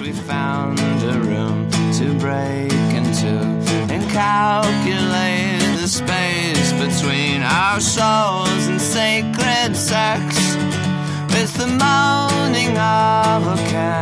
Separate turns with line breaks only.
we found a room to break into and calculate the space between our souls and sacred sex with the moaning of a cat.